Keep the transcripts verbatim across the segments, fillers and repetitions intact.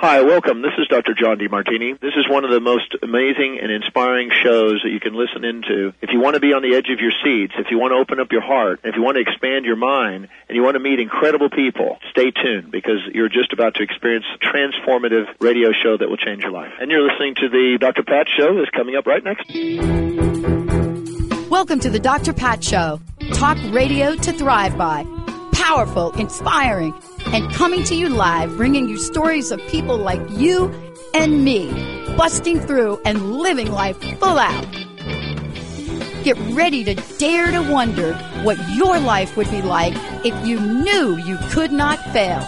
Hi, welcome. This is Doctor John DeMartini. This is one of the most amazing and inspiring shows that you can listen into. If you want to be on the edge of your seats, if you want to open up your heart, if you want to expand your mind, and you want to meet incredible people, stay tuned because you're just about to experience a transformative radio show that will change your life. And you're listening to the Doctor Pat Show that's coming up right next. Welcome to the Doctor Pat Show. Talk radio to thrive by. Powerful, inspiring, and coming to you live, bringing you stories of people like you and me, busting through and living life full out. Get ready to dare to wonder what your life would be like if you knew you could not fail.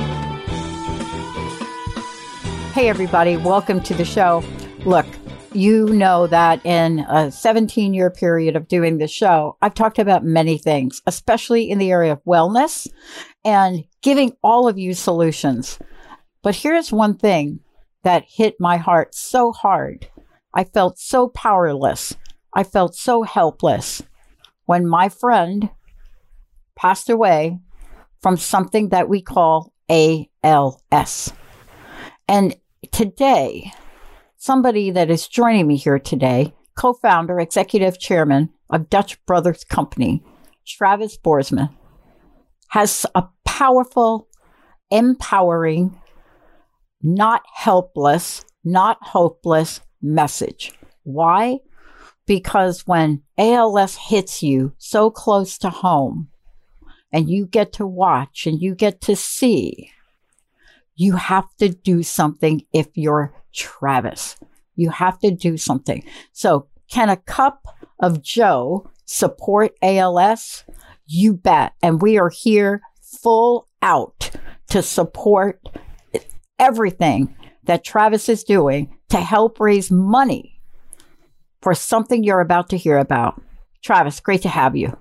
Hey, everybody. Welcome to the show. Look, you know that in a seventeen-year period of doing this show, I've talked about many things, especially in the area of wellness and giving all of you solutions. But here's one thing that hit my heart so hard. I felt so powerless. I felt so helpless when my friend passed away from something that we call A L S. And today, somebody that is joining me here today, co-founder, executive chairman of Dutch Brothers Company, Travis Boersma, has a powerful, empowering, not helpless, not hopeless message. Why? Because when A L S hits you so close to home and you get to watch and you get to see, you have to do something if you're Travis. You have to do something. So can a cup of Joe support A L S? You bet. And we are here full out to support everything that Travis is doing to help raise money for something you're about to hear about. Travis, great to have you.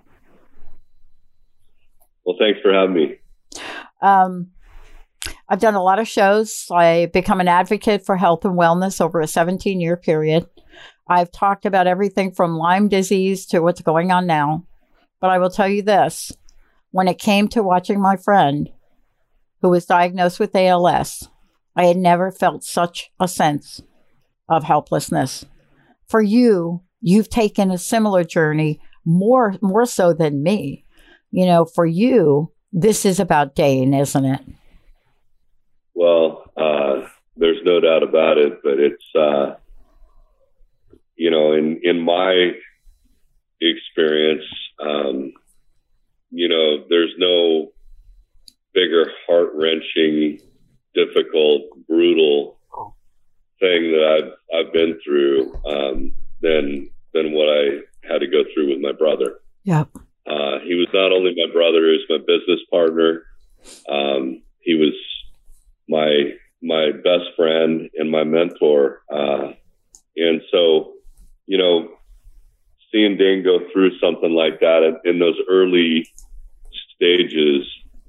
Well, thanks for having me. Um, I've done a lot of shows. I've become an advocate for health and wellness over a seventeen-year period. I've talked about everything from Lyme disease to what's going on now. But I will tell you this. When it came to watching my friend who was diagnosed with A L S, I had never felt such a sense of helplessness. For you, you've taken a similar journey, more, more so than me. You know, for you, this is about Dane, isn't it? Well, uh, there's no doubt about it, but it's, uh, you know, in, in my experience, um, you know, there's no bigger heart-wrenching, difficult, brutal thing that I've, I've been through, um, than, than what I had to go through with my brother. Yep. Uh, he was not only my brother, he was my business partner. Um, he was my my best friend and my mentor. Uh, and so, you know, seeing Dane go through something like that in those early stages,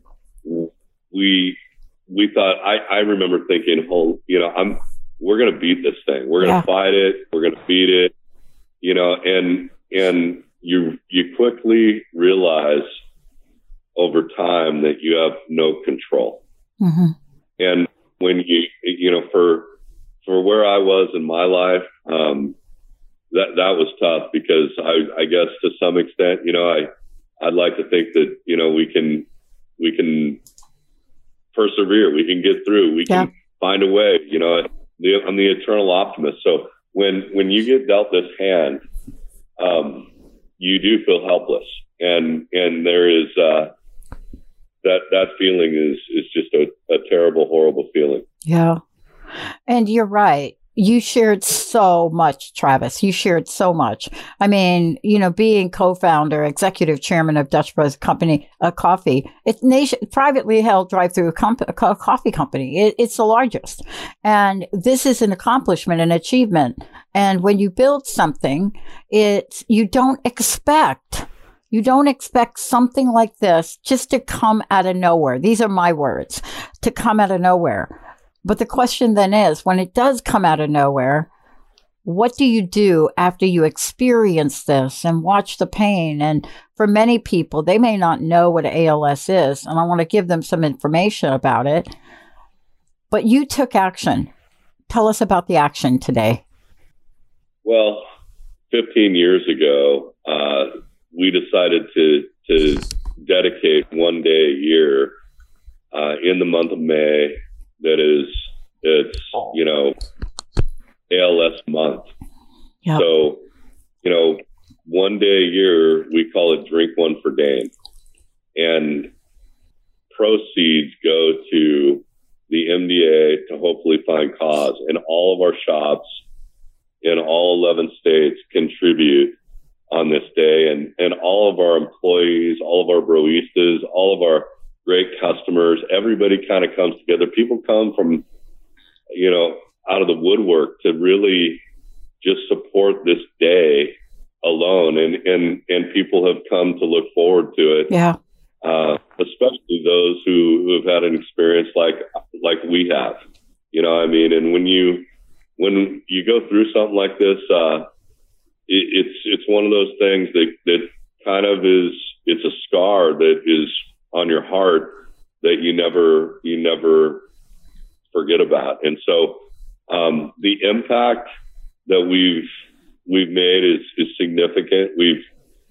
we we thought, I, I remember thinking, oh, you know, I'm we're going to beat this thing. We're going to yeah. fight it. We're going to beat it, you know, and and you you quickly realize over time that you have no control. Mm-hmm. And when you, you know, for, for where I was in my life, um, that, that was tough because I, I guess to some extent, you know, I, I'd like to think that, you know, we can, we can persevere, we can get through, we can yeah. find a way, you know, the, I'm the eternal optimist. So when, when you get dealt this hand, um, you do feel helpless, and, and there is, uh, that that feeling is is just a, a terrible, horrible feeling. Yeah. And you're right. You shared so much, Travis. You shared so much. I mean, you know, being co-founder, executive chairman of Dutch Brothers Company, a coffee, it's nation privately held drive-through comp- a coffee company. It, it's the largest. And this is an accomplishment, an achievement. And when you build something, it's, you don't expect You don't expect something like this just to come out of nowhere. These are my words, to come out of nowhere. But the question then is, when it does come out of nowhere, what do you do after you experience this and watch the pain? And for many people, they may not know what A L S is, and I want to give them some information about it. but you took action. Tell us about the action today. Well, fifteen years ago, uh, we decided to to dedicate one day a year uh, in the month of May. That is, it's you know, A L S month. Yep. So, you know, one day a year we call it Drink One for Dane, and proceeds go to the M D A to hopefully find cause, and all of our shops in all eleven states contribute on this day, and, and all of our employees, all of our broistas, all of our great customers, everybody kind of comes together. People come from, you know, out of the woodwork to really just support this day alone. And, and, and people have come to look forward to it. Yeah. Uh, especially those who, who have had an experience like, like we have, you know, I mean, and when you, when you go through something like this, uh, it, it's, it's one of those things that, that kind of is, it's a scar that is on your heart that you never, you never forget about. And so, um, the impact that we've, we've made is, is significant. We've,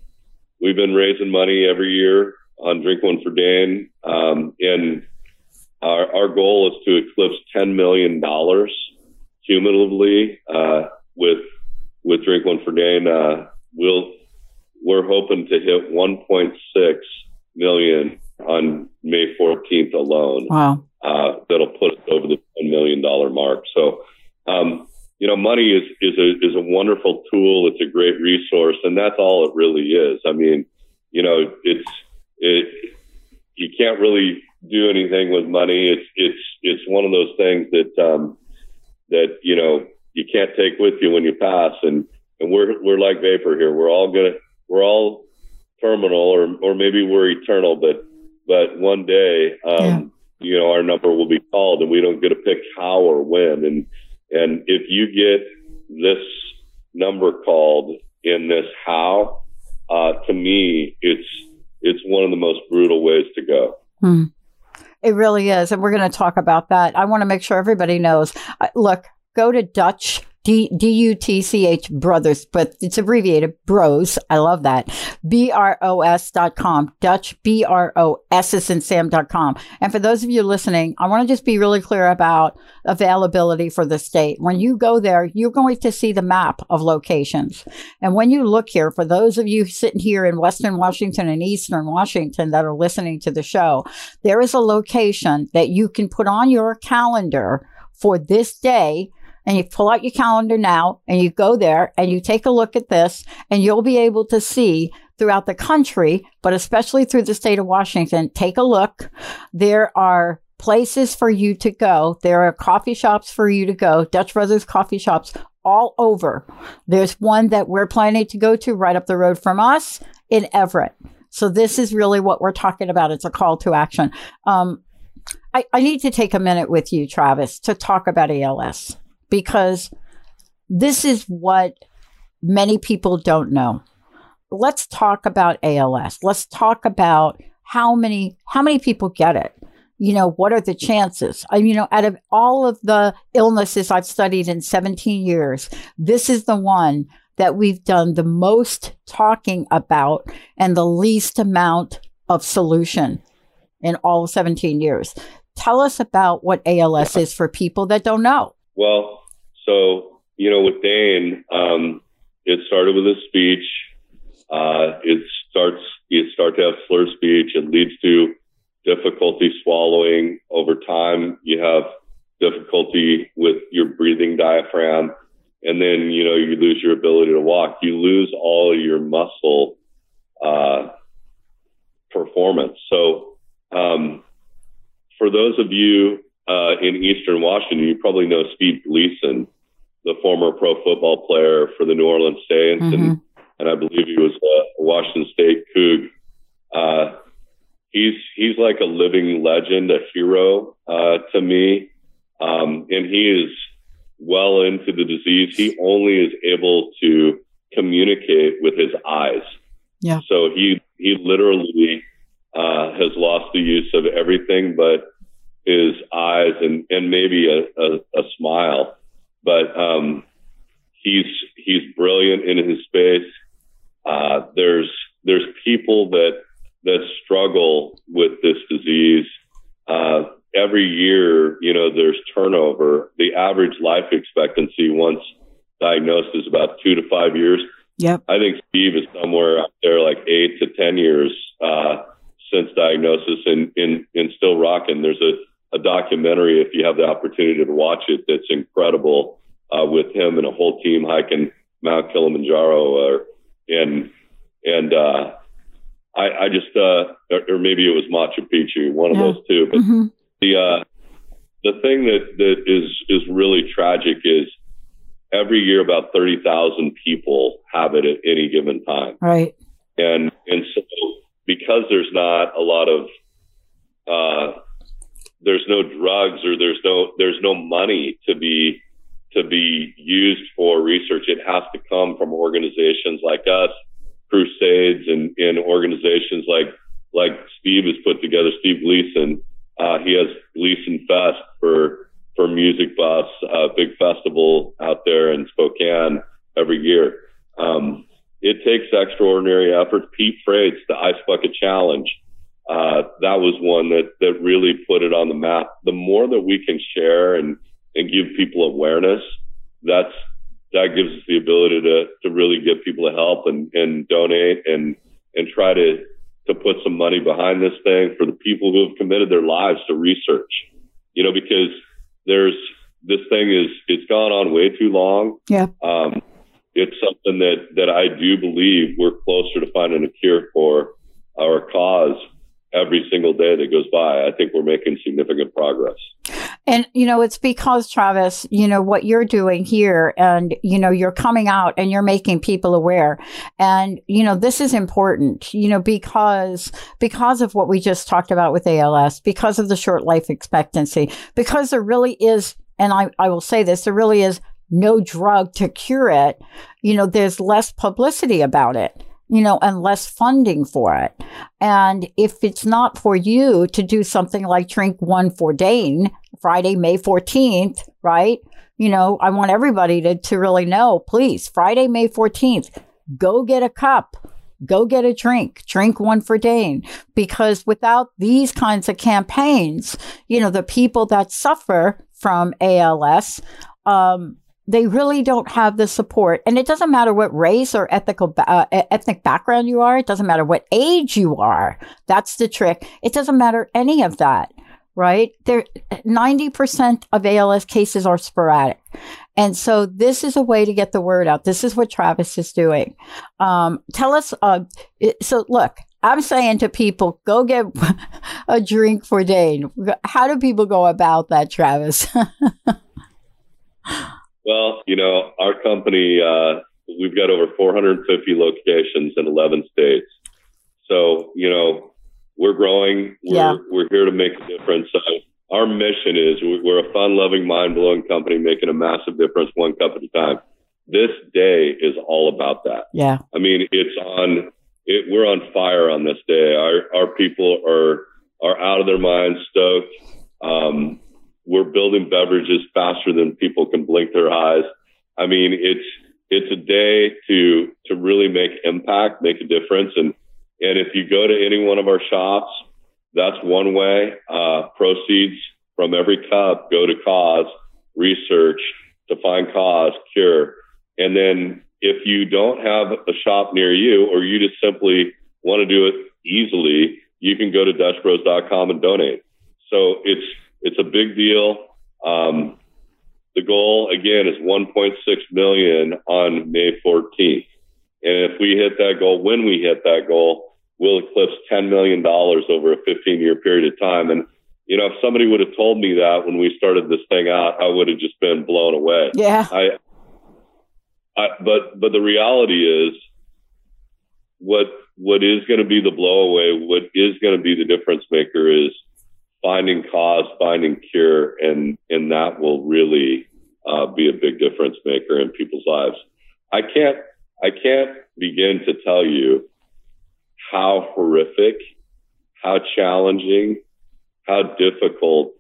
we've been raising money every year on Drink One for Dane. Um, and our, our goal is to eclipse ten million dollars cumulatively, uh, with, with Drink One for Dane. Uh, we'll, we're hoping to hit one point six million on May fourteenth alone. Wow. Uh, that'll put us over the ten million dollars mark. So, um, you know, money is, is a, is a wonderful tool. It's a great resource, and that's all it really is. I mean, you know, it's, it, you can't really do anything with money. It's, it's, it's one of those things that, um, that, you know, you can't take with you when you pass. And, and we're, we're like vapor here. We're all gonna, we're all terminal, or, or maybe we're eternal, but, but one day, um, yeah. you know, our number will be called, and we don't get to pick how or when. And, and if you get this number called in this how, uh, to me, it's, it's one of the most brutal ways to go. Hmm. It really is. And we're going to talk about that. I want to make sure everybody knows. Uh, look, go to Dutch, D U T C H Brothers, but it's abbreviated Bros. I love that. B R O S dot com. Dutch, B R O S as in Sam dot com. And for those of you listening, I want to just be really clear about availability for the state. When you go there, you're going to see the map of locations. And when you look here, for those of you sitting here in Western Washington and Eastern Washington that are listening to the show, there is a location that you can put on your calendar for this day. And you pull out your calendar now and you go there and you take a look at this, and you'll be able to see throughout the country, but especially through the state of Washington, take a look. There are places for you to go. There are coffee shops for you to go, Dutch Brothers coffee shops all over. There's one that we're planning to go to right up the road from us in Everett. So this is really what we're talking about. It's a call to action. Um, I, I need to take a minute with you, Travis, to talk about A L S. Because this is what many people don't know. Let's talk about A L S. Let's talk about how many how many people get it. You know, what are the chances? I, you know, out of all of the illnesses I've studied in seventeen years, this is the one that we've done the most talking about and the least amount of solution in all seventeen years. Tell us about what A L S is for people that don't know. Well, so, you know, with Dane, um, it started with a speech. Uh, it starts, you start to have slurred speech. It leads to difficulty swallowing. Over time, you have difficulty with your breathing diaphragm. And then, you know, you lose your ability to walk. You lose all your muscle, uh, performance. So, um, for those of you, Uh, in Eastern Washington, you probably know Steve Gleason, the former pro football player for the New Orleans Saints, mm-hmm. and, and I believe he was a Washington State Coug. Uh, he's he's like a living legend, a hero uh, to me, um, and he is well into the disease. He only is able to communicate with his eyes. Yeah. So he he literally uh, has lost the use of everything but his eyes and, and maybe a, a, a smile. But um, he's he's brilliant in his space. Uh, there's there's people that that struggle with this disease. Uh, every year, you know, there's turnover. The average life expectancy once diagnosed is about two to five years. Yep. I think Steve is somewhere out there like eight to ten years uh, since diagnosis, and, and, and still rocking. There's a, a documentary, if you have the opportunity to watch it, that's incredible uh, with him and a whole team hiking Mount Kilimanjaro. Uh, and and uh, I, I just, uh, or, or maybe it was Machu Picchu, one of yeah. those two. But mm-hmm. the uh, the thing that, that is is really tragic is every year about thirty thousand people have it at any given time. Right. And and so because there's not a lot of, uh, there's no drugs or there's no there's no money to be to be used for research. It has to come from organizations like us, Crusades, and, and organizations like like Steve has put together. Steve Gleason, uh, he has Gleason Fest for for Music Bus, a big festival out there in Spokane every year. Um, it takes extraordinary effort. Pete Freight's the Ice Bucket Challenge. Uh, that was one that, that really put it on the map. The more that we can share and, and give people awareness, that's, that gives us the ability to, to really get people to help and, and donate and, and try to, to put some money behind this thing for the people who have committed their lives to research, you know, because there's, this thing is, it's gone on way too long. Yeah. Um, it's something that, that I do believe we're closer to finding a cure for our cause every single day that goes by. I think we're making significant progress. And, you know, it's because, Travis, you know, what you're doing here and, you know, you're coming out and you're making people aware. And, you know, this is important, you know, because, because of what we just talked about with A L S, because of the short life expectancy, because there really is, and I, I will say this, there really is no drug to cure it. You know, there's less publicity about it, you know, and less funding for it. And if it's not for you to do something like Drink One for Dane, Friday, May fourteenth, right? You know, I want everybody to, to really know, please, Friday, May fourteenth, go get a cup, go get a drink, Drink One for Dane. Because without these kinds of campaigns, you know, the people that suffer from A L S, um, they really don't have the support. And it doesn't matter what race or ethical uh, ethnic background you are. It doesn't matter what age you are. That's the trick. It doesn't matter any of that, right? There, ninety percent of A L S cases are sporadic. And so this is a way to get the word out. This is what Travis is doing. Um, tell us, uh, so look, I'm saying to people, go get a drink for Dane. How do people go about that, Travis? Well, you know, our company, uh, we've got over four hundred fifty locations in eleven states. So, you know, we're growing. We're, yeah. we're here to make a difference. Uh, our mission is we're a fun-loving, mind-blowing company making a massive difference one cup at a time. This day is all about that. Yeah. I mean, it's on, it, we're on fire on this day. Our, our people are, are out of their minds, stoked. Um, We're building beverages faster than people can blink their eyes. I mean, it's it's a day to to really make impact, make a difference. And and if you go to any one of our shops, that's one way. Uh, proceeds from every cup go to cause, research to find cause, cure. And then if you don't have a shop near you, or you just simply want to do it easily, you can go to Dutch Bros dot com and donate. So it's It's a big deal. Um, the goal, again, is one point six million on May fourteenth. And if we hit that goal, when we hit that goal, we'll eclipse ten million dollars over a fifteen-year period of time. And, you know, if somebody would have told me that when we started this thing out, I would have just been blown away. Yeah. I, I, but, but the reality is what, what is going to be the blowaway, what is going to be the difference maker is finding cause, finding cure, and, and that will really uh, be a big difference maker in people's lives. I can't, I can't begin to tell you how horrific, how challenging, how difficult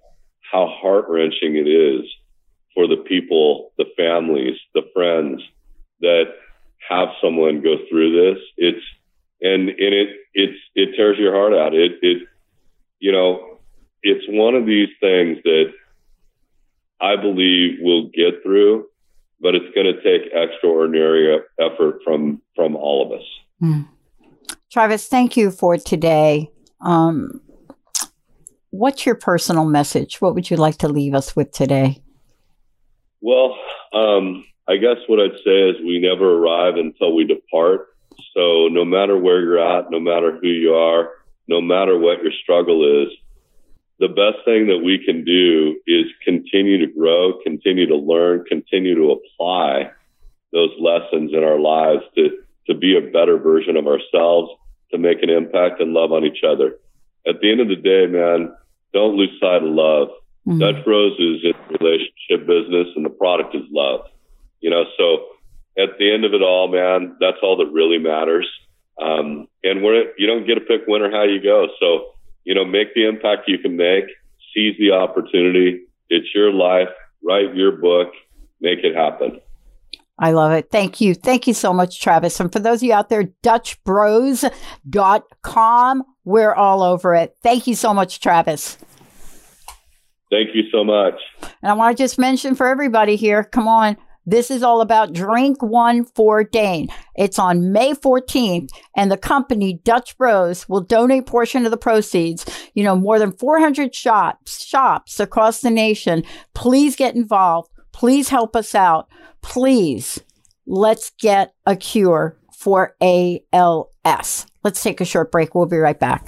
how heart-wrenching it is for the people, the families, the friends that have someone go through this. It's, and, and it, it's, it tears your heart out. It, it, you know, it's one of these things that I believe we'll get through, but it's going to take extraordinary effort from, from all of us. Mm. Travis, thank you for today. Um, what's your personal message? What would you like to leave us with today? Well, um, I guess what I'd say is we never arrive until we depart. So no matter where you're at, no matter who you are, no matter what your struggle is, the best thing that we can do is continue to grow, continue to learn, continue to apply those lessons in our lives to, to be a better version of ourselves, to make an impact and love on each other. At the end of the day, man, don't lose sight of love. Mm-hmm. Dutch Bros is in the relationship business, and the product is love. You know, so at the end of it all, man, that's all that really matters. Um, and we're, you don't get to pick when or how you go. So, you know, make the impact you can make, seize the opportunity. It's your life, write your book, make it happen. I love it. Thank you. Thank you so much, Travis. And for those of you out there, Dutch Bros dot com, we're all over it. Thank you so much, Travis. Thank you so much. And I want to just mention for everybody here, come on, this is all about Drink One for Dane. It's on May fourteenth, and the company, Dutch Bros, will donate a portion of the proceeds. You know, more than four hundred shops, shops across the nation. Please get involved. Please help us out. Please, let's get a cure for A L S. Let's take a short break. We'll be right back.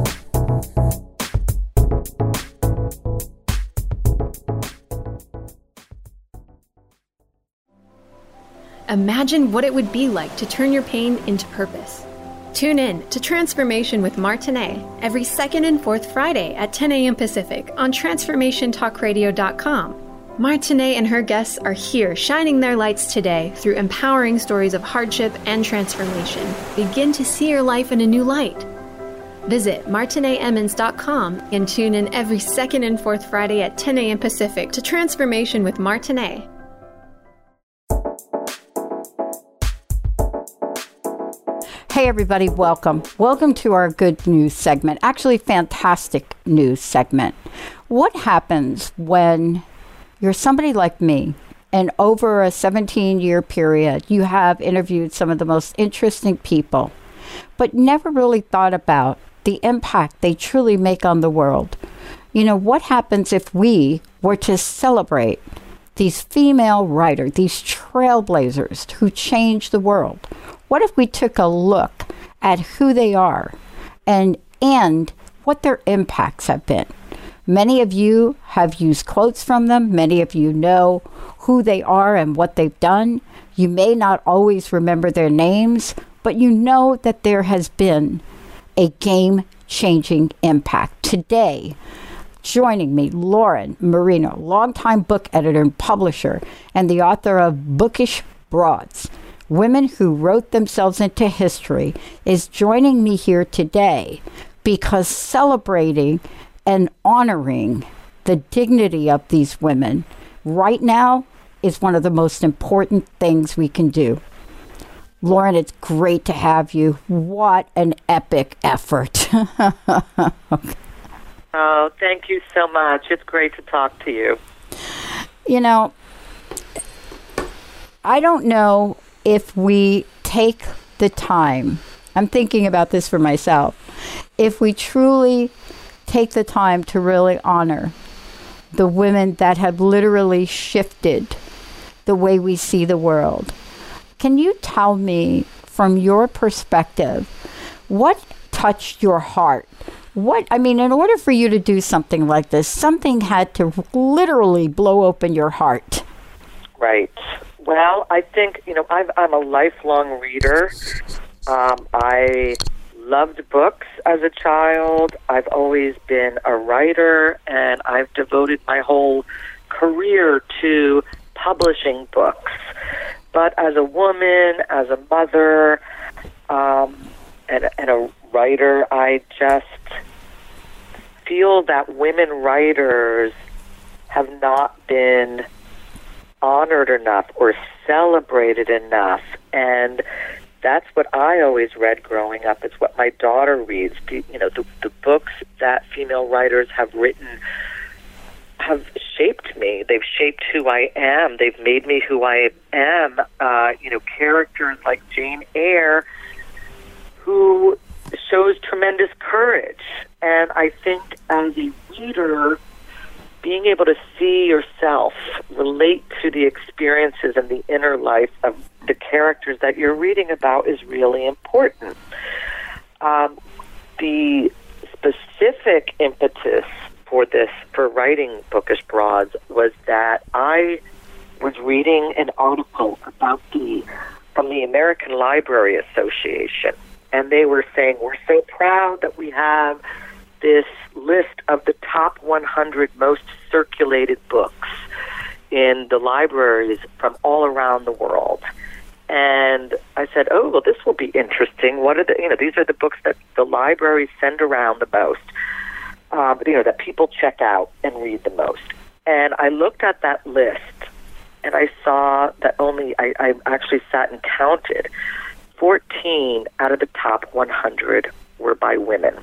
Imagine what it would be like to turn your pain into purpose. Tune in to Transformation with Martinet every second and fourth Friday at ten a.m. Pacific on transformation talk radio dot com. Martinet and her guests are here shining their lights today through empowering stories of hardship and transformation. Begin to see your life in a new light. Visit martinet emmons dot com and tune in every second and fourth Friday at ten a.m. Pacific to Transformation with Martinet. Hey, everybody, welcome. Welcome to our good news segment. Actually, fantastic news segment. What happens when you're somebody like me, and over a seventeen-year period, you have interviewed some of the most interesting people, but never really thought about the impact they truly make on the world? You know, what happens if we were to celebrate these female writers, these trailblazers who change the world? What if we took a look at who they are and and what their impacts have been? Many of you have used quotes from them. Many of you know who they are and what they've done. You may not always remember their names, but you know that there has been a game-changing impact. Today, joining me, Lauren Marino, longtime book editor and publisher, and the author of Bookish Broads, Women Who Wrote Themselves into History, is joining me here today because celebrating and honoring the dignity of these women right now is one of the most important things we can do. Lauren, it's great to have you. What an epic effort. Okay. Oh, thank you so much. It's great to talk to you. You know, I don't know if we take the time, I'm thinking about this for myself, if we truly take the time to really honor the women that have literally shifted the way we see the world. Can you tell me, from your perspective, what touched your heart? What, I mean, in order for you to do something like this, something had to literally blow open your heart. Right. Well, I think, you know, I've, I'm a lifelong reader. Um, I loved books as a child. I've always been a writer, and I've devoted my whole career to publishing books. But as a woman, as a mother, um, and, and a writer, I just feel that women writers have not been honored enough or celebrated enough. And that's what I always read growing up. It's what my daughter reads. The, you know, the, the books that female writers have written have shaped me. They've shaped who I am. They've made me who I am. Uh, you know, characters like Jane Eyre, who shows tremendous courage. And I think as a reader, being able to see yourself, relate to the experiences and the inner life of the characters that you're reading about is really important. Um, the specific impetus for this, for writing Bookish Broads, was that I was reading an article about the, from the American Library Association, and they were saying, we're so proud that we have this list of the top one hundred most circulated books in the libraries from all around the world. And I said, oh, well, this will be interesting. What are the, you know, these are the books that the libraries send around the most, um, you know, that people check out and read the most. And I looked at that list, and I saw that only, I, I actually sat and counted, fourteen out of the top one hundred were by women.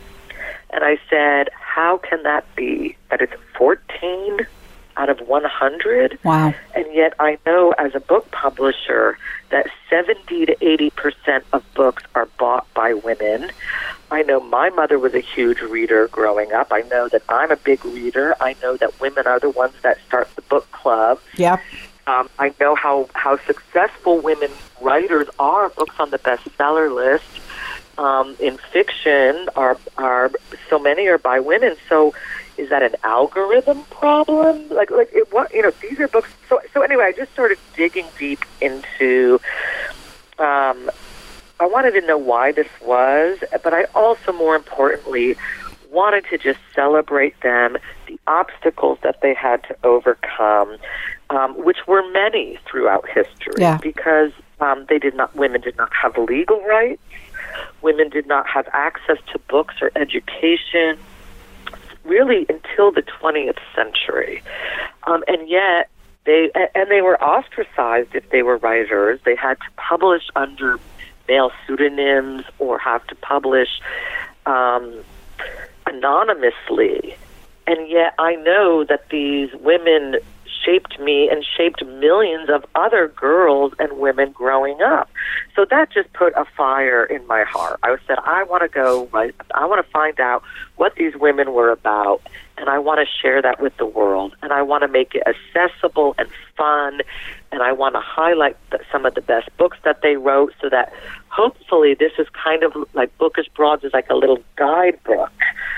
And I said, how can that be, that it's fourteen out of one hundred? Wow. And yet I know as a book publisher that seventy to eighty percent of books are bought by women. I know my mother was a huge reader growing up. I know that I'm a big reader. I know that women are the ones that start the book club. Yep. Um, I know how, how successful women writers are. Books on the bestseller list. Um, in fiction, are are so many are by women. So, is that an algorithm problem? Like, like it, what you know? These are books. So, so anyway, I just started digging deep into. Um, I wanted to know why this was, but I also, more importantly, wanted to just celebrate them, the obstacles that they had to overcome, um, which were many throughout history. Yeah. Because um, they did not, women did not have legal rights. Women did not have access to books or education, really until the twentieth century. Um, and yet, they and they were ostracized if they were writers. They had to publish under male pseudonyms or have to publish um, anonymously. And yet, I know that these women shaped me and shaped millions of other girls and women growing up. So that just put a fire in my heart. I said, I want to go, right, I want to find out what these women were about, and I want to share that with the world, and I want to make it accessible and fun, and I want to highlight the, some of the best books that they wrote, so that hopefully this is kind of like Bookish Broads is like a little guidebook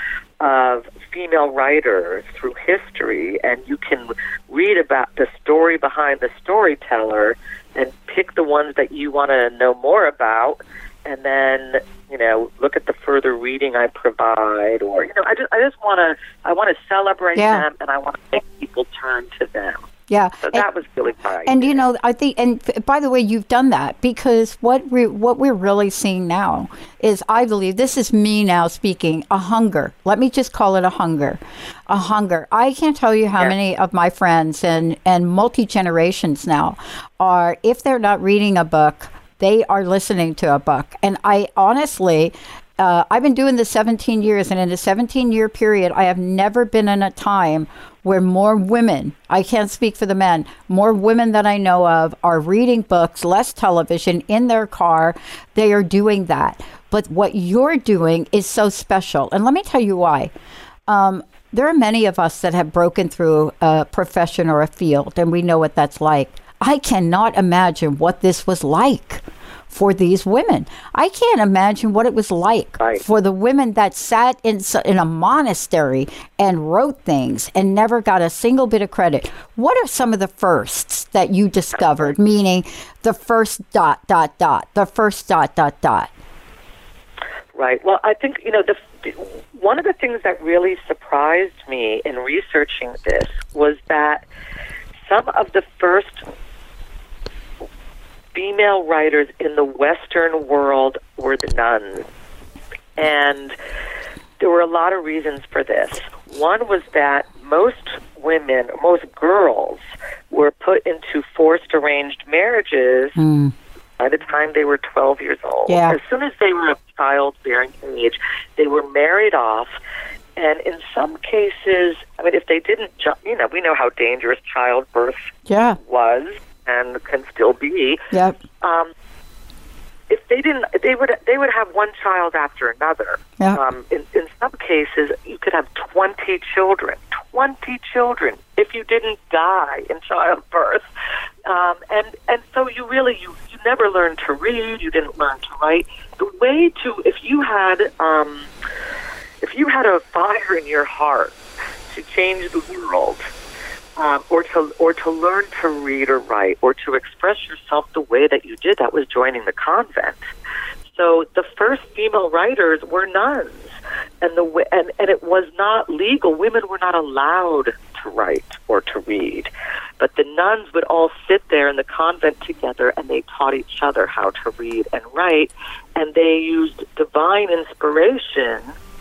of female writers through history, and you can read about the story behind the storyteller and pick the ones that you want to know more about, and then, you know, look at the further reading I provide, or, you know, I just I just want to I want to celebrate yeah. them, and I want to make people turn to them. Yeah. So that and, was really my And, you know, I think, and by the way, you've done that, because what we what we're really seeing now is, I believe, this is me now speaking, a hunger. Let me just call it a hunger. A hunger. I can't tell you how yeah. many of my friends and, and multi-generations now are, if they're not reading a book, they are listening to a book. And I honestly... Uh, I've been doing this seventeen years, and in a seventeen-year period, I have never been in a time where more women, I can't speak for the men, more women that I know of are reading books, less television, in their car. They are doing that. But what you're doing is so special. And let me tell you why. Um, there are many of us that have broken through a profession or a field, and we know what that's like. I cannot imagine what this was like for these women. I can't imagine what it was like right. for the women that sat in in a monastery and wrote things and never got a single bit of credit. What are some of the firsts that you discovered? Meaning the first dot, dot, dot, the first dot, dot, dot. Right. Well, I think, you know, the one of the things that really surprised me in researching this was that some of the first female writers in the Western world were the nuns. And there were a lot of reasons for this. One was that most women, most girls were put into forced arranged marriages mm. by the time they were twelve years old. Yeah. As soon as they were of childbearing age, they were married off. And in some cases, I mean, if they didn't, you know, we know how dangerous childbirth yeah. was and can still be. Yep. Um, if they didn't, they would they would have one child after another. Yeah. Um, in, in some cases, you could have twenty children. Twenty children if you didn't die in childbirth. Um, and and so you really you, you never learned to read. You didn't learn to write. The way to if you had um, if you had a fire in your heart to change the world. Um, or to or to learn to read or write or to express yourself the way that you did, that was joining the convent. So the first female writers were nuns, and the and, and it was not legal. Women were not allowed to write or to read, but the nuns would all sit there in the convent together, and they taught each other how to read and write, and they used divine inspiration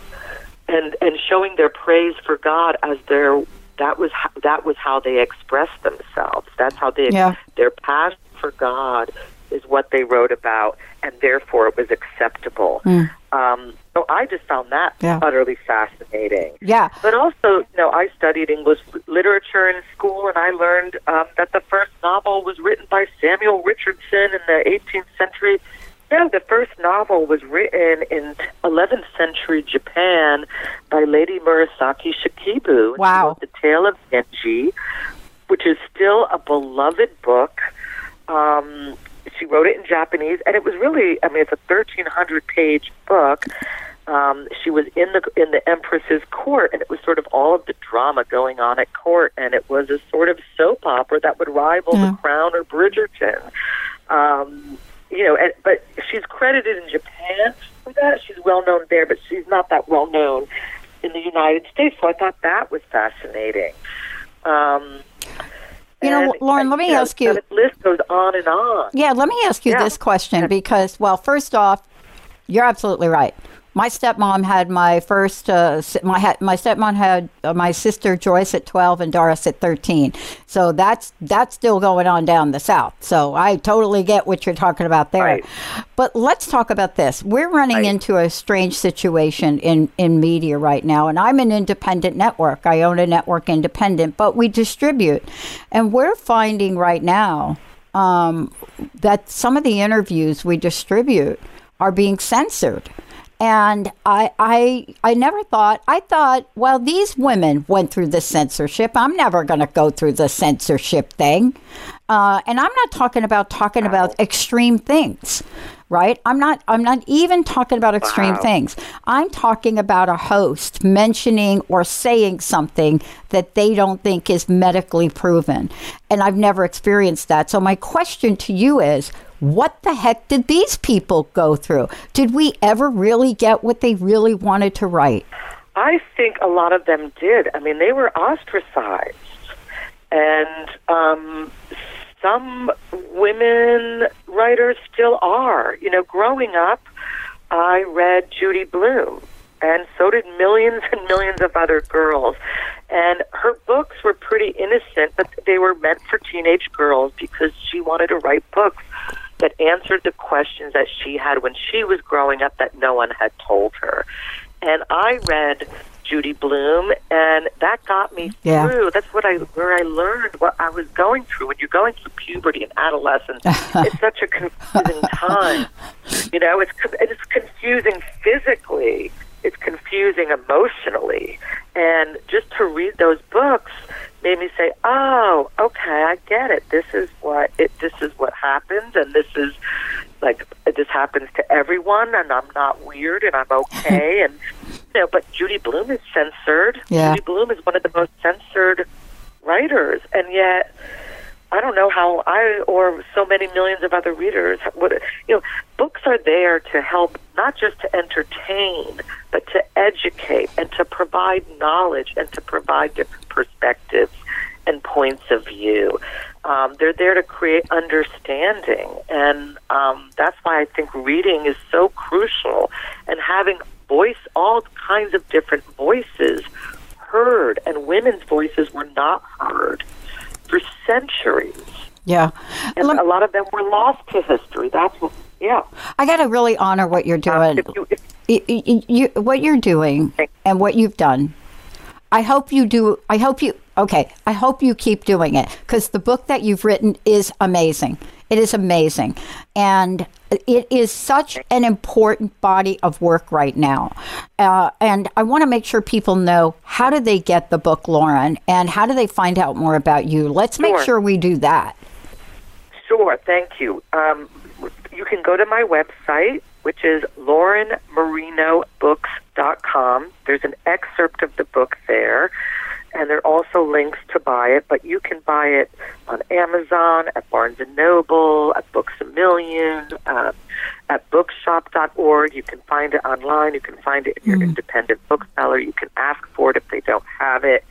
and and showing their praise for God as their That was how, that was how they expressed themselves. That's how they yeah. their passion for God is what they wrote about, and therefore it was acceptable. Mm. Um, so I just found that yeah. utterly fascinating. Yeah. But also, you know, I studied English literature in school, and I learned um, that the first novel was written by Samuel Richardson in the eighteenth century. No, the first novel was written in eleventh century Japan by Lady Murasaki Shikibu. Wow. She wrote The Tale of Genji, which is still a beloved book. Um, she wrote it in Japanese, and it was really, I mean, it's a thirteen hundred page book. Um, she was in the in the Empress's court, and it was sort of all of the drama going on at court, and it was a sort of soap opera that would rival yeah. The Crown or Bridgerton. Um You know, and, but she's credited in Japan for that. She's well known there, but she's not that well known in the United States. So I thought that was fascinating. Um, you know, and, Lauren, let me you know, ask you. The list goes on and on. Yeah, let me ask you yeah. this question because, well, first off, you're absolutely right. My stepmom had my first, uh, my my stepmom had uh, my sister Joyce at twelve and Doris at thirteen. So that's that's still going on down the south. So I totally get what you're talking about there. Right. But let's talk about this. We're running right. into a strange situation in, in media right now. And I'm an independent network. I own a network independent, but we distribute. And we're finding right now um, that some of the interviews we distribute are being censored. And I, I, I never thought, I thought, well, these women went through the censorship. I'm never going to go through the censorship thing. Uh, and I'm not talking about talking about extreme things, right? I'm not, I'm not even talking about extreme wow. things. I'm talking about a host mentioning or saying something that they don't think is medically proven. And I've never experienced that. So my question to you is, what the heck did these people go through? Did we ever really get what they really wanted to write? I think a lot of them did. I mean, they were ostracized. And um, some women writers still are. You know, growing up, I read Judy Blume, and so did millions and millions of other girls. And her books were pretty innocent, but they were meant for teenage girls because she wanted to write books that answered the questions that she had when she was growing up that no one had told her. And I read Judy Blume, and that got me yeah. through. That's what I where I learned what I was going through. When you're going through puberty and adolescence, it's such a confusing time. You know, it's it's confusing physically. It's confusing emotionally. And just to read those books made me say, "Oh, okay, I get it. This is what it. This is what happens, and this is like this happens to everyone, and I'm not weird, and I'm okay." And you know, but Judy Blume is censored. Yeah. Judy Blume is one of the most censored writers, and yet I don't know how I or so many millions of other readers would. You know, books are there to help, not just to entertain, but to educate and to provide knowledge and to provide different perspectives and points of view. Um, they're there to create understanding, and um, that's why I think reading is so crucial, and having voice, all kinds of different voices heard, and women's voices were not heard for centuries. Yeah. And Let, a lot of them were lost to history. That's what, yeah. I got to really honor what you're doing. Um, if you, if, you, you, what you're doing and what you've done. I hope you do. I hope you, okay, I hope you keep doing it, because the book that you've written is amazing. It is amazing. And it is such an important body of work right now. Uh, and I want to make sure people know, how do they get the book, Lauren? And how do they find out more about you? Let's make sure, sure we do that. Sure. Thank you. Um, you can go to my website, which is lauren marino books dot com. There's an excerpt of the book there, and there are also links to buy it, but you can buy it on Amazon, at Barnes and Noble, at Books A Million, uh, at bookshop dot org. You can find it online. You can find it in your mm. independent bookseller. You can ask for it if they don't have it.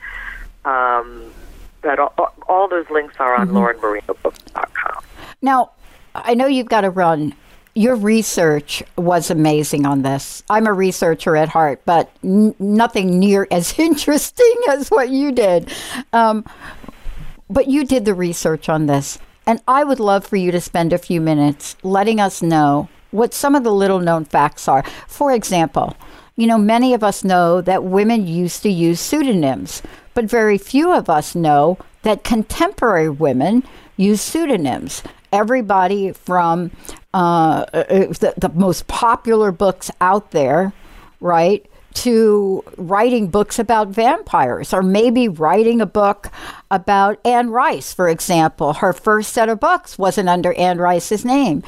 Um, but all, all those links are on mm-hmm. lauren marino books dot com. Now, I know you've got to run. Your research was amazing on this. I'm a researcher at heart, but n- nothing near as interesting as what you did. Um, but you did the research on this. And I would love for you to spend a few minutes letting us know what some of the little known facts are. For example, you know, many of us know that women used to use pseudonyms, but very few of us know that contemporary women use pseudonyms. Everybody from uh, the, the most popular books out there, right, to writing books about vampires, or maybe writing a book about Anne Rice, for example. Her first set of books wasn't under Anne Rice's name.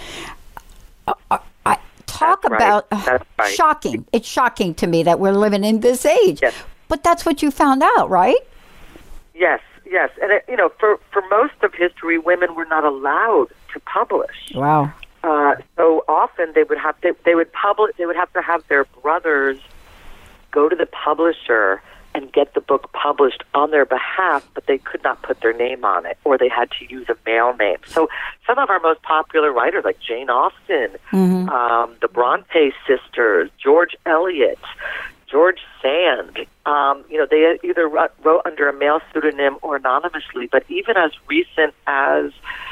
Uh, I, talk that's about right. That's right. Shocking. It's shocking to me that we're living in this age. Yes. But that's what you found out, right? Yes. Yes, and it, you know, for, for most of history, women were not allowed to publish. Wow. Uh, so often they would have they, they would publish they would have to have their brothers go to the publisher and get the book published on their behalf, but they could not put their name on it, or they had to use a male name. So some of our most popular writers, like Jane Austen, mm-hmm. um, the Bronte sisters, George Eliot, George Sand, um, you know, they either wrote under a male pseudonym or anonymously. But even as recent as,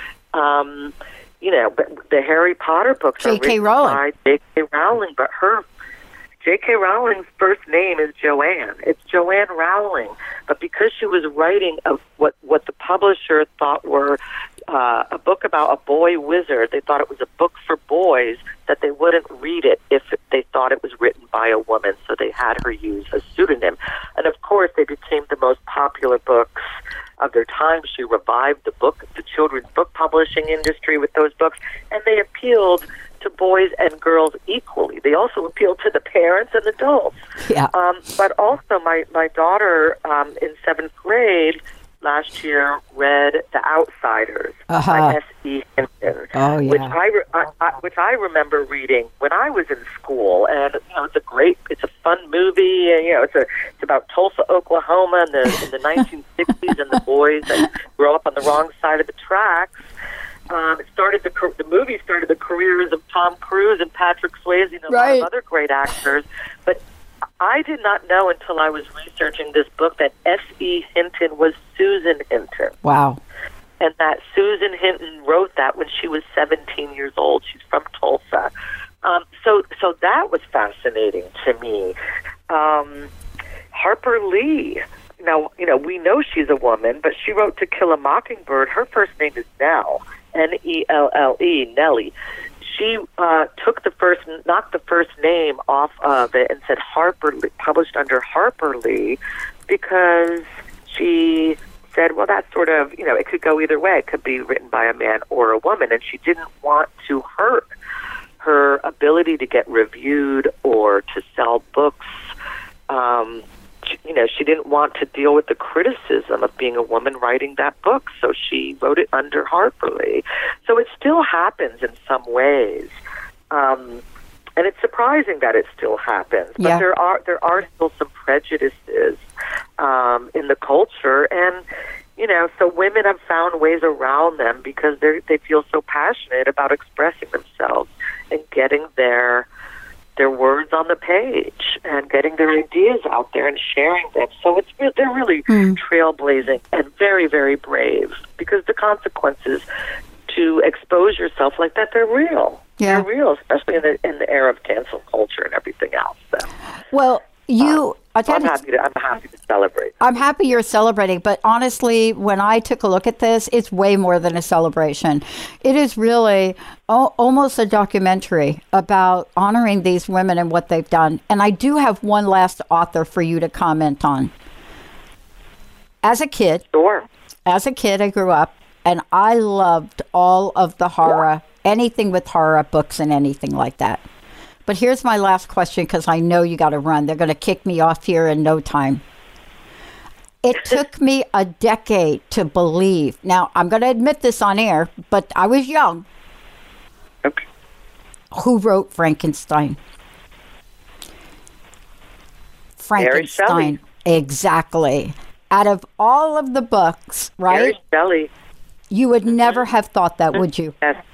um, you know, the Harry Potter books J K Rowling. by J K Rowling, but her J K Rowling's first name is Joanne. It's Joanne Rowling. But because she was writing of what, what the publisher thought were uh, a book about a boy wizard, they thought it was a book for boys, that they wouldn't read it if they thought it was written by a woman, so they had her use a pseudonym. And of course, they became the most popular books of their time. She revived the book, the children's book publishing industry with those books, and they appealed to boys and girls equally. They also appealed to the parents and adults. Yeah. Um, but also, my, my daughter um, in seventh grade last year read The Outsiders uh-huh. by S E Hinton, oh, yeah. which I, re- I, I which I remember reading when I was in school, and you know, it's a great, it's a fun movie. And, you know, it's a it's about Tulsa, Oklahoma, in the in the nineteen sixties, and the boys that grow up on the wrong side of the tracks. Um, it started the the movie started the careers of Tom Cruise and Patrick Swayze and a right. lot of other great actors, but I did not know until I was researching this book that S E Hinton was Susan Hinton. Wow. And that Susan Hinton wrote that when she was seventeen years old. She's from Tulsa. Um, so so that was fascinating to me. Um, Harper Lee. Now, you know, we know she's a woman, but she wrote To Kill a Mockingbird. Her first name is Nell, N E L L E, Nellie. She uh, took the first, knocked the first name off of it and said Harper Lee, published under Harper Lee, because she said, well, that's sort of, you know, it could go either way. It could be written by a man or a woman, and she didn't want to hurt her ability to get reviewed or to sell books. Um, she, you know, she didn't want to deal with the criticism of being a woman writing that book, so she wrote it under Harper Lee. So it still happens in some ways, um, and it's surprising that it still happens. But yeah. there are there are still some prejudices um, in the culture, and you know, so women have found ways around them because they they feel so passionate about expressing themselves and getting their their words on the page and getting their ideas out there and sharing them. So it's they're really mm. trailblazing and very, very brave, because the consequences to expose yourself like that, they're real. Yeah. They're real, especially in the in the era of cancel culture and everything else. So. Well, you... Um, I'm happy, to, I'm happy to celebrate. I'm happy you're celebrating, but honestly, when I took a look at this, it's way more than a celebration. It is really o- almost a documentary about honoring these women and what they've done. And I do have one last author for you to comment on. As a kid, sure. As a kid, I grew up, and I loved all of the horror, anything with horror books and anything like that. But here's my last question, because I know you got to run. They're going to kick me off here in no time. It took me a decade to believe. Now, I'm going to admit this on air, but I was young. Okay. Who wrote Frankenstein? Frankenstein. Mary Shelley. Exactly. Out of all of the books, right? Mary Shelley. You would never have thought that, would you? Yes.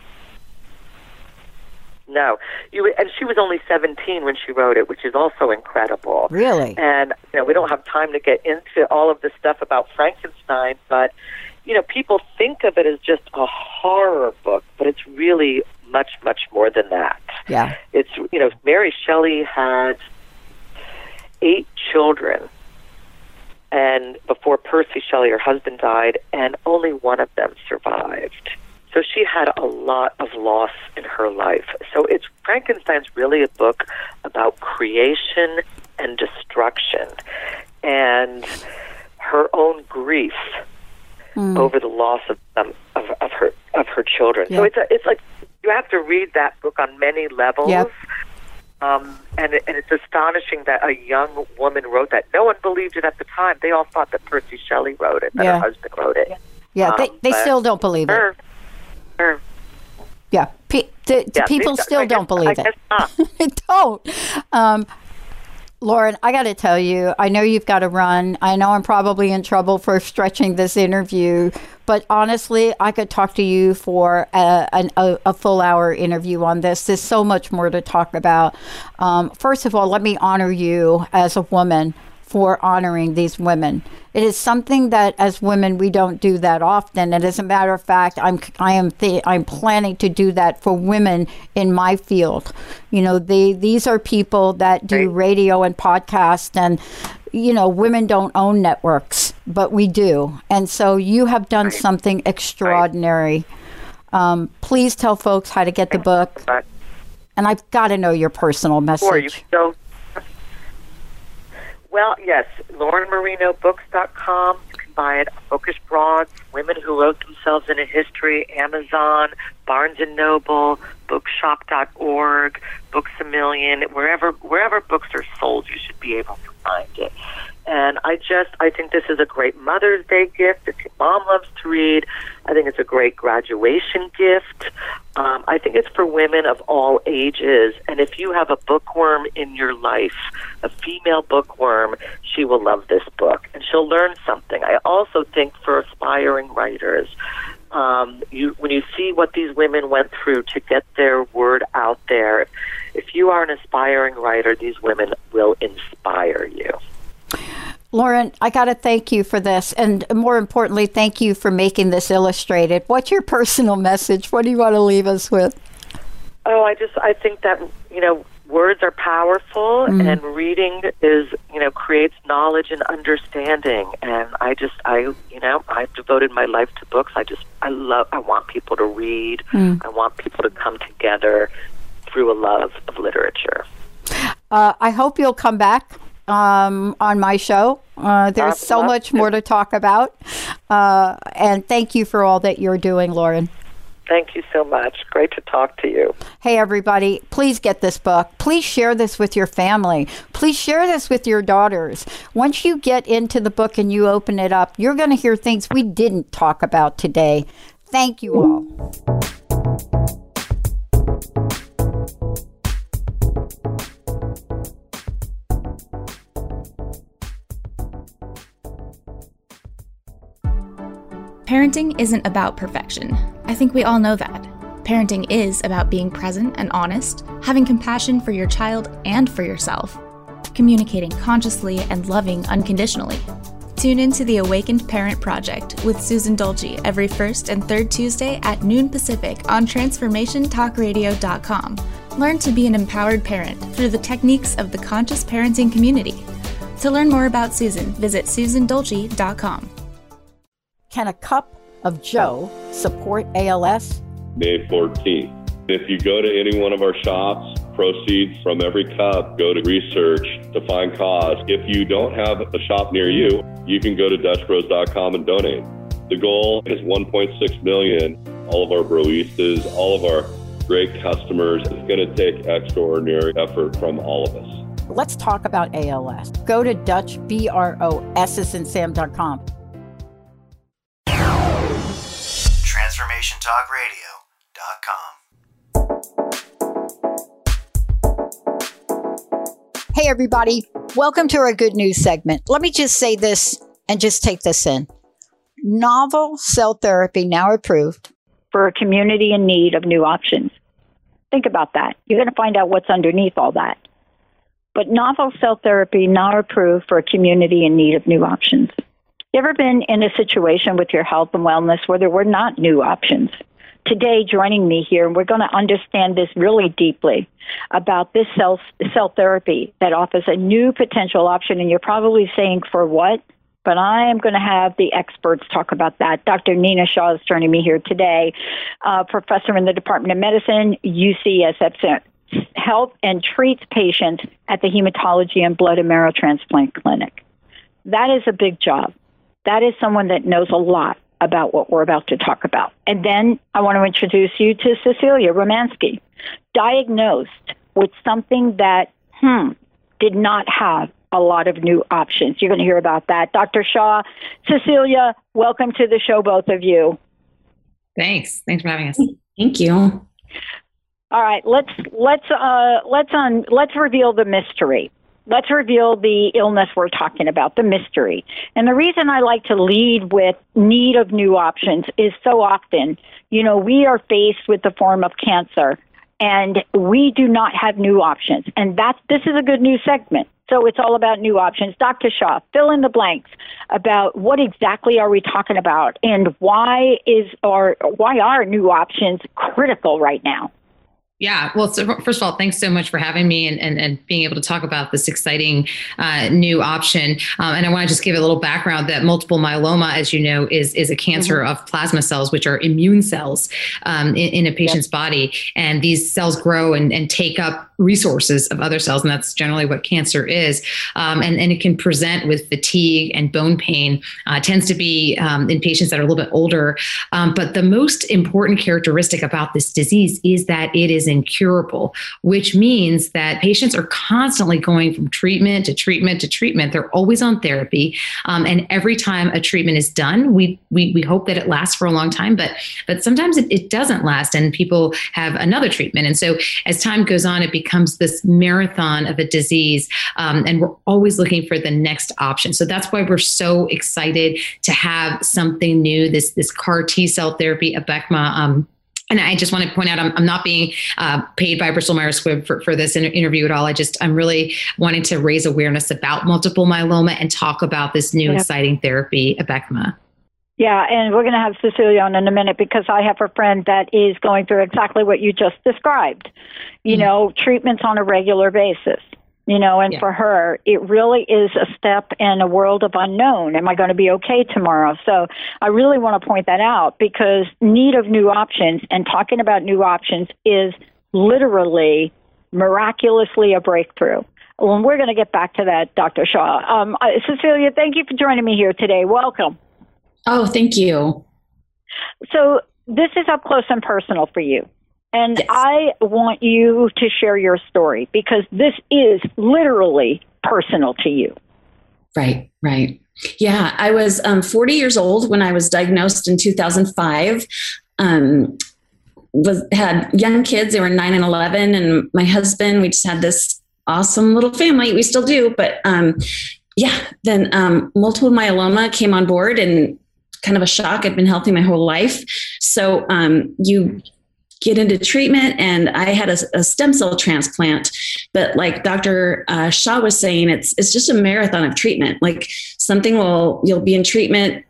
No, you and she was only seventeen when she wrote it, which is also incredible. Really? And you know, we don't have time to get into all of the stuff about Frankenstein, but you know, people think of it as just a horror book, but it's really much, much more than that. Yeah. It's you know, Mary Shelley had eight children, and before Percy Shelley, her husband, died, and only one of them survived. So she had a lot of loss in her life. So it's Frankenstein's really a book about creation and destruction and her own grief mm. over the loss of, um, of of her of her children. Yeah. So it's a, it's like you have to read that book on many levels. Yep. Um, and, it, and it's astonishing that a young woman wrote that. No one believed it at the time. They all thought that Percy Shelley wrote it, that yeah. her husband wrote it. Yeah, um, they, they still don't believe her, it. Her, Yeah, P- the, the yeah, people they, still I don't guess, believe I it. Guess not. They don't. Um, Lauren, I got to tell you, I know you've got to run. I know I'm probably in trouble for stretching this interview, but honestly, I could talk to you for a, an, a, a full hour interview on this. There's so much more to talk about. Um, first of all, let me honor you as a woman for honoring these women. It is something that as women we don't do that often, and as a matter of fact, I'm I am th- I'm planning to do that for women in my field. You know, they these are people that do radio and podcast, and you know, women don't own networks, but we do, and so you have done something extraordinary. Um, please tell folks how to get the book, and I've got to know your personal message. Sure, you can go. Well, yes, Lauren Marino Books dot com. You can buy it. Focus Broads, Women Who Wrote Themselves in a History, Amazon, Barnes and Noble, bookshop dot org, Books A Million. Wherever wherever books are sold, you should be able to find it. And I just, I think this is a great Mother's Day gift. If your mom loves to read, I think it's a great graduation gift. Um, I think it's for women of all ages. And if you have a bookworm in your life, a female bookworm, she will love this book. And she'll learn something. I also think for aspiring writers, um, you when you see what these women went through to get their word out there, if you are an aspiring writer, these women will inspire you. Lauren, I got to thank you for this. And more importantly, thank you for making this illustrated. What's your personal message? What do you want to leave us with? Oh, I just, I think that, you know, words are powerful mm-hmm. and reading is, you know, creates knowledge and understanding. And I just, I, you know, I've devoted my life to books. I just, I love, I want people to read. Mm. I want people to come together through a love of literature. Uh, I hope you'll come back. Um, on my show. Uh, there's so much more to talk about. Uh, and thank you for all that you're doing, Lauren. Thank you so much. Great to talk to you. Hey, everybody, please get this book. Please share this with your family. Please share this with your daughters. Once you get into the book and you open it up, you're going to hear things we didn't talk about today. Thank you all. Parenting isn't about perfection. I think we all know that. Parenting is about being present and honest, having compassion for your child and for yourself, communicating consciously and loving unconditionally. Tune in to the Awakened Parent Project with Susan Dolce every first and third Tuesday at noon Pacific on transformation talk radio dot com. Learn to be an empowered parent through the techniques of the conscious parenting community. To learn more about Susan, visit susan dolce dot com. Can a cup of Joe support A L S? May fourteenth. If you go to any one of our shops, proceeds from every cup go to research to find cause. If you don't have a shop near you, you can go to dutch bros dot com and donate. The goal is one point six million. All of our broistas, all of our great customers. It's going to take extraordinary effort from all of us. Let's talk about A L S. Go to Dutch, B R O S S and Sam dot com. transformation talk radio dot com. Hey, everybody. Welcome to our good news segment. Let me just say this and just take this in. Novel cell therapy now approved for a community in need of new options. Think about that. You're going to find out what's underneath all that. But novel cell therapy now approved for a community in need of new options. You ever been in a situation with your health and wellness where there were not new options? Today, joining me here, we're going to understand this really deeply about this cell, cell therapy that offers a new potential option. And you're probably saying, for what? But I am going to have the experts talk about that. Doctor Nina Shah is joining me here today, uh, professor in the Department of Medicine, U C S F Health, and treats patients at the Hematology and Blood and Marrow Transplant Clinic. That is a big job. That is someone that knows a lot about what we're about to talk about. And then I want to introduce you to Cecilia Romansky, diagnosed with something that, hmm, did not have a lot of new options. You're going to hear about that. Doctor Shah, Cecilia, welcome to the show, both of you. Thanks. Thanks for having us. Thank you. All right, let's let's uh, let's on let's reveal the mystery. Let's reveal the illness we're talking about, the mystery. And the reason I like to lead with need of new options is so often, you know, we are faced with the form of cancer, and we do not have new options. And that's this is a good news segment. So it's all about new options. Doctor Shah, fill in the blanks about what exactly are we talking about, and why is our why are new options critical right now? Yeah. Well, so first of all, thanks so much for having me and, and, and being able to talk about this exciting uh, new option. Um, and I want to just give a little background that multiple myeloma, as you know, is, is a cancer mm-hmm. of plasma cells, which are immune cells um, in, in a patient's yep. body. And these cells grow and, and take up resources of other cells. And that's generally what cancer is. Um, and, and it can present with fatigue and bone pain, uh, tends to be um, in patients that are a little bit older. Um, but the most important characteristic about this disease is that it is incurable, which means that patients are constantly going from treatment to treatment to treatment. They're always on therapy. Um, and every time a treatment is done, we, we, we hope that it lasts for a long time, but, but sometimes it, it doesn't last and people have another treatment. And so as time goes on, it becomes this marathon of a disease. Um, and we're always looking for the next option. So that's why we're so excited to have something new, this, this C A R T cell therapy, Abecma. Um, And I just want to point out, I'm, I'm not being uh, paid by Bristol Myers Squibb for, for this inter- interview at all. I just, I'm really wanting to raise awareness about multiple myeloma and talk about this new yep. exciting therapy, Abecma. Yeah, and we're going to have Cecilia on in a minute because I have a friend that is going through exactly what you just described. You mm-hmm. know, treatments on a regular basis. You know, and yeah. for her, it really is a step in a world of unknown. Am I going to be okay tomorrow? So I really want to point that out because need of new options and talking about new options is literally miraculously a breakthrough. Well, we're going to get back to that, Doctor Shah. Um, uh, Cecilia, thank you for joining me here today. Welcome. Oh, thank you. So this is up close and personal for you. And yes. I want you to share your story because this is literally personal to you. Right, right. Yeah, I was um, forty years old when I was diagnosed in two thousand five. Um, was had young kids, they were nine and eleven, and my husband, we just had this awesome little family. We still do, but um, yeah, then um, multiple myeloma came on board and kind of a shock. I've been healthy my whole life. So um, you... get into treatment. And I had a, a stem cell transplant, but like Doctor Uh, Shah was saying, it's, it's just a marathon of treatment. Like something will, you'll be in treatment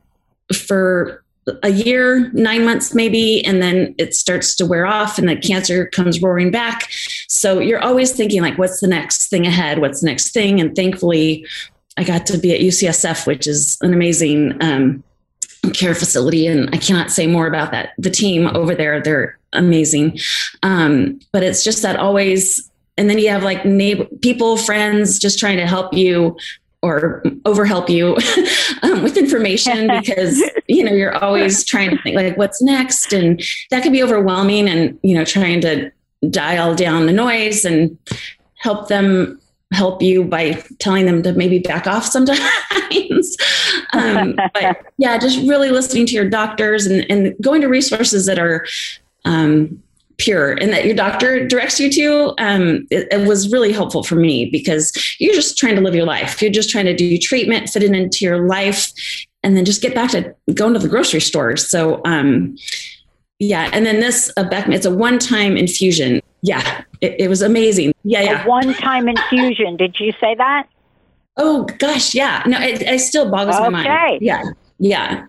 for a year, nine months maybe, and then it starts to wear off and the cancer comes roaring back. So you're always thinking like, what's the next thing ahead? What's the next thing? And thankfully I got to be at U C S F, which is an amazing um, care facility. And I cannot say more about that. The team over there, they're amazing. Um, but it's just that always, and then you have like neighbor, people, friends, just trying to help you or overhelp you um, with information because, you know, you're always trying to think like what's next. And that can be overwhelming and, you know, trying to dial down the noise and help them help you by telling them to maybe back off sometimes. um, but yeah, just really listening to your doctors and, and going to resources that are um, pure and that your doctor directs you to. Um, it, it was really helpful for me because you're just trying to live your life. You're just trying to do treatment, fit it into your life, and then just get back to going to the grocery store. So um, yeah. And then this, uh, Beckman, it's a one-time infusion. Yeah, it, it was amazing. Yeah, yeah. A one-time infusion. Did you say that? Oh gosh, yeah. No, it, it still boggles okay. my mind. Yeah, yeah.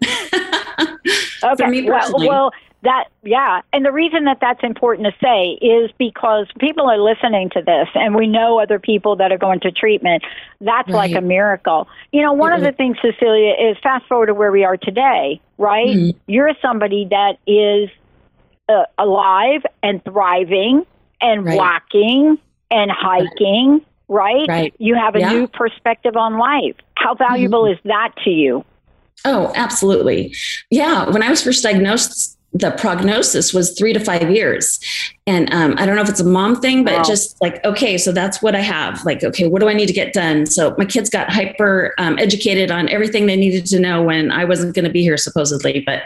Okay. For me personally. Well, well, that yeah, and the reason that that's important to say is because people are listening to this, and we know other people that are going to treatment. That's right. Like a miracle. You know, one mm-hmm. of the things, Cecilia, is fast forward to where we are today. Right? Mm-hmm. You're somebody that is uh, alive and thriving. And right. walking and hiking, right? Right. You have a yeah. new perspective on life. How valuable mm-hmm. is that to you? Oh, absolutely. Yeah. When I was first diagnosed, the prognosis was three to five years. And um, I don't know if it's a mom thing, but wow. just like, okay, so that's what I have. Like, okay, what do I need to get done? So my kids got hyper um, educated on everything they needed to know when I wasn't going to be here, supposedly. But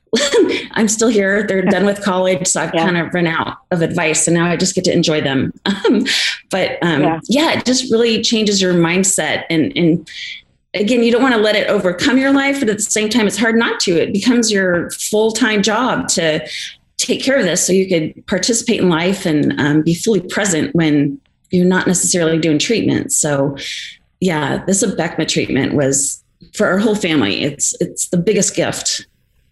I'm still here. They're done with college. So I've yeah. kind of run out of advice and now I just get to enjoy them. Um, but um, yeah. yeah, it just really changes your mindset. And, and again, you don't want to let it overcome your life, but at the same time, it's hard not to. It becomes your full-time job to take care of this so you could participate in life and um, be fully present when you're not necessarily doing treatment. So yeah, this Abecma treatment was for our whole family. It's, it's the biggest gift.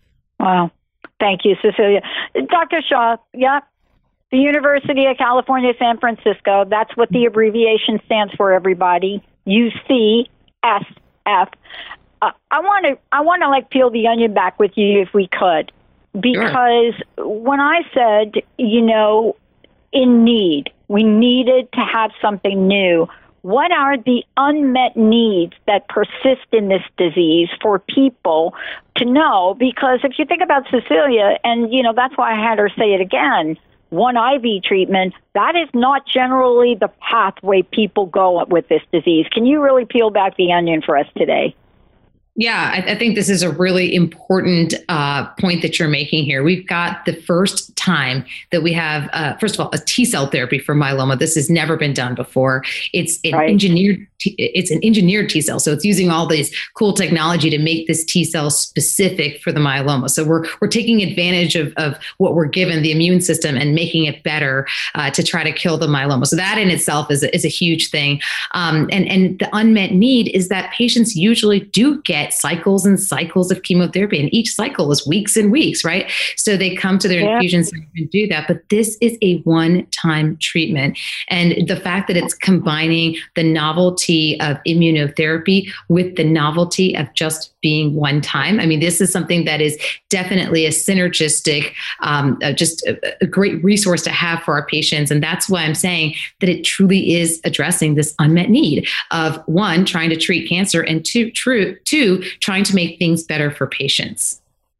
Wow. Thank you, Cecilia. Doctor Shah, yeah, the University of California, San Francisco, that's what the abbreviation stands for, everybody. U C S F. Uh, I want to I want to like peel the onion back with you if we could, because sure. when I said, you know, in need, we needed to have something new. What are the unmet needs that persist in this disease for people to know? Because if you think about Cecilia, and, you know, that's why I had her say it again, one I V treatment, that is not generally the pathway people go with this disease. Can you really peel back the onion for us today? Yeah, I, I think this is a really important uh, point that you're making here. We've got the first time that we have, uh, first of all, a T cell therapy for myeloma. This has never been done before. It's an right. engineered. T- it's an engineered T cell, so it's using all these cool technology to make this T cell specific for the myeloma. So we're we're taking advantage of of what we're given, the immune system, and making it better uh, to try to kill the myeloma. So that in itself is a, is a huge thing. Um, and and the unmet need is that patients usually do get cycles and cycles of chemotherapy, and each cycle is weeks and weeks, right? So they come to their yeah. infusion center and do that, but this is a one-time treatment. And the fact that it's combining the novelty of immunotherapy with the novelty of just being one time. I mean, this is something that is definitely a synergistic, um, uh, just a, a great resource to have for our patients. And that's why I'm saying that it truly is addressing this unmet need of one, trying to treat cancer, and two, true, two, trying to make things better for patients.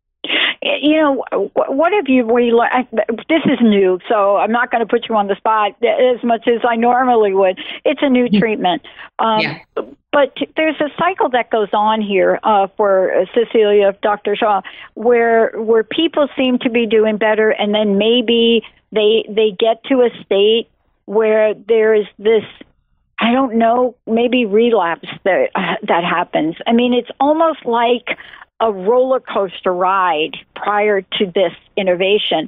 You know, what have you, we, this is new, so I'm not going to put you on the spot as much as I normally would. It's a new treatment. Um, yeah. But there's a cycle that goes on here uh, for Cecilia, Doctor Shah, where where people seem to be doing better, and then maybe they they get to a state where there's this, I don't know, maybe relapse that uh, that happens. I mean, it's almost like a roller coaster ride prior to this innovation.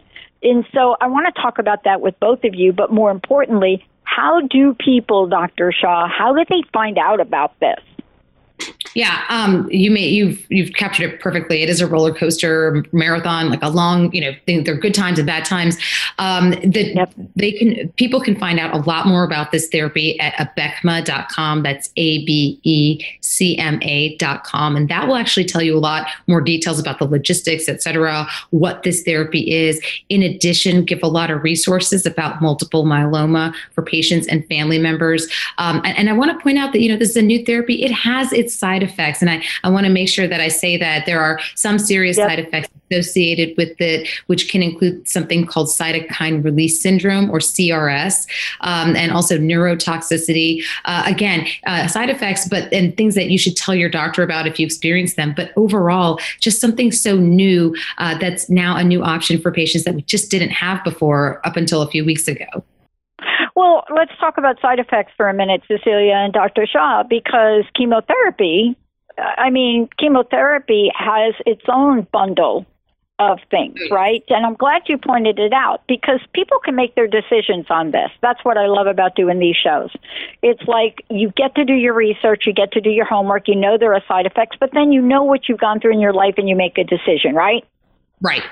And so I want to talk about that with both of you, but more importantly, how do people, Doctor Shah, how do they find out about this? Yeah, um, you may you've you've captured it perfectly. It is a roller coaster marathon, like a long, you know, thing. There are good times and bad times. Um, that yep. they can people can find out a lot more about this therapy at abecma dot com. That's A B E C M A dot com, and that will actually tell you a lot more details about the logistics, et cetera, what this therapy is. In addition, give a lot of resources about multiple myeloma for patients and family members. Um, and, and I want to point out that, you know, this is a new therapy. It has its side effects. And I, I want to make sure that I say that there are some serious yep. side effects associated with it, which can include something called cytokine release syndrome, or C R S, um, and also neurotoxicity. Uh, again, uh, side effects, but and things that you should tell your doctor about if you experience them. But overall, just something so new uh, that's now a new option for patients that we just didn't have before up until a few weeks ago. Well, let's talk about side effects for a minute, Cecilia and Doctor Shah, because chemotherapy, I mean, chemotherapy has its own bundle of things, right? And I'm glad you pointed it out, because people can make their decisions on this. That's what I love about doing these shows. It's like you get to do your research, you get to do your homework, you know there are side effects, but then you know what you've gone through in your life and you make a decision, right? Right.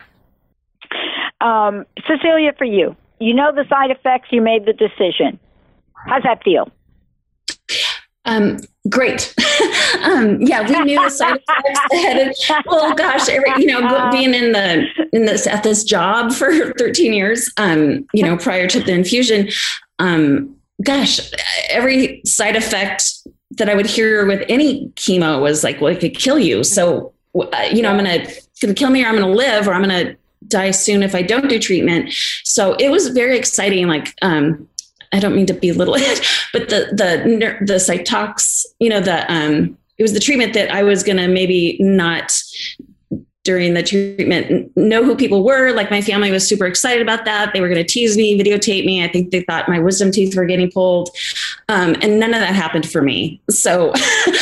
Um, Cecilia, for you, you know the side effects, you made the decision. How's that feel? Um, great. um, yeah, we knew the side effects ahead of, well, gosh, every, you know, being in the, in this, at this job for thirteen years, um, you know, prior to the infusion, um, gosh, every side effect that I would hear with any chemo was like, well, it could kill you. So, uh, you know, I'm going to, it's going to kill me, or I'm going to live, or I'm going to die soon if I don't do treatment. So it was very exciting. Like, um, I don't mean to belittle it, but the, the, the Cytox, you know, the, um, it was the treatment that I was going to maybe not during the treatment know who people were. Like, my family was super excited about that. They were going to tease me, videotape me. I think they thought my wisdom teeth were getting pulled. Um, and none of that happened for me. So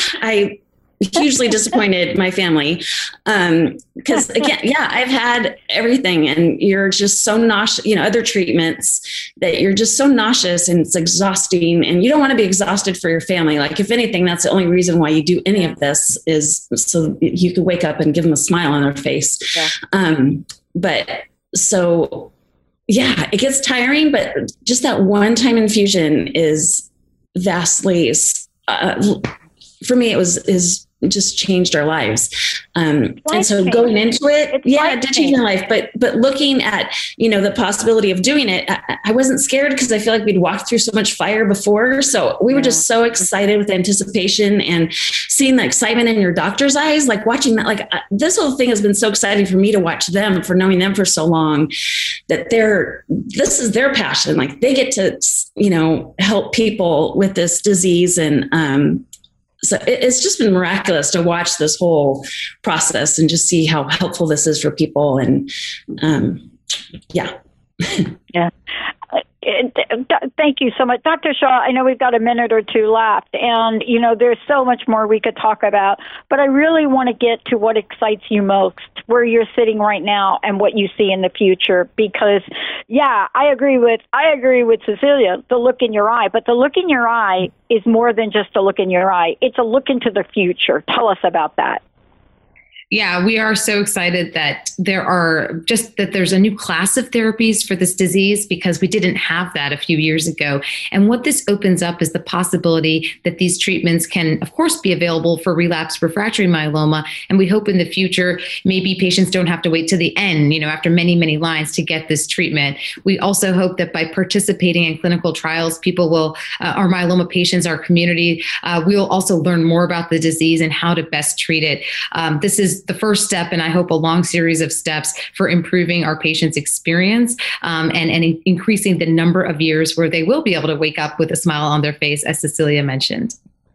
I hugely disappointed my family. Um, cause again, yeah, I've had everything, and you're just so nauseous, you know, other treatments that you're just so nauseous and it's exhausting, and you don't want to be exhausted for your family. Like, if anything, that's the only reason why you do any of this, is so you can wake up and give them a smile on their face. Yeah. Um, but so yeah, it gets tiring, but just that one time infusion is vastly, uh, for me, it was, is, just changed our lives. Um, and so going into it, it's yeah, it did change my life. But, but looking at, you know, the possibility of doing it, I, I wasn't scared, because I feel like we'd walked through so much fire before. So we were just so excited with anticipation, and seeing the excitement in your doctor's eyes, like watching that, like uh, this whole thing has been so exciting for me to watch them, for knowing them for so long, that they're, this is their passion. Like, they get to, you know, help people with this disease. And, um, So it's just been miraculous to watch this whole process and just see how helpful this is for people. And um, yeah. Yeah. Thank you so much. Doctor Shah, I know we've got a minute or two left, and, you know, there's so much more we could talk about, but I really want to get to what excites you most, where you're sitting right now and what you see in the future. Because, yeah, I agree with, I agree with Cecilia, the look in your eye, but the look in your eye is more than just a look in your eye. It's a look into the future. Tell us about that. Yeah, we are so excited that there are just that there's a new class of therapies for this disease, because we didn't have that a few years ago. And what this opens up is the possibility that these treatments can, of course, be available for relapsed refractory myeloma. And we hope in the future, maybe patients don't have to wait to the end, you know, after many, many lines to get this treatment. We also hope that by participating in clinical trials, people will, uh, our myeloma patients, our community, uh, we'll also learn more about the disease and how to best treat it. Um, this is the first step, and I hope a long series of steps for improving our patients' experience um, and, and in- increasing the number of years where they will be able to wake up with a smile on their face, as Cecilia mentioned.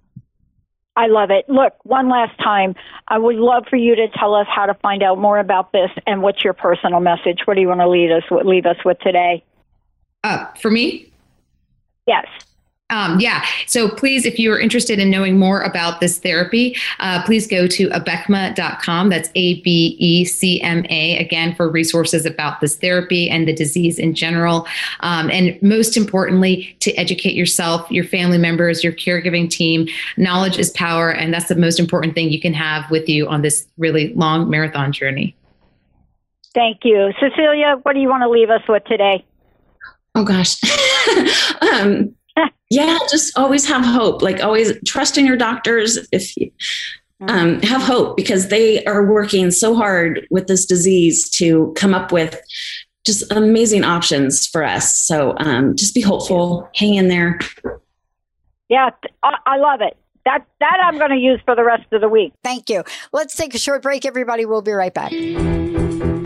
I love it. Look, one last time, I would love for you to tell us how to find out more about this, and what's your personal message. What do you want to leave us with, leave us with today? Uh, for me? Yes. Um, yeah. So please, if you are interested in knowing more about this therapy, uh, please go to abecma dot com. That's A B E C M A, again, for resources about this therapy and the disease in general. Um, and most importantly, to educate yourself, your family members, your caregiving team. Knowledge is power. And that's the most important thing you can have with you on this really long marathon journey. Thank you. Cecilia, what do you want to leave us with today? Oh, gosh. um, Yeah, just always have hope. Like always trust in your doctors. If you um, have hope, because they are working so hard with this disease to come up with just amazing options for us. So um, just be hopeful, hang in there. Yeah, I, I love it. That that I'm going to use for the rest of the week. Thank you. Let's take a short break, everybody. We'll be right back.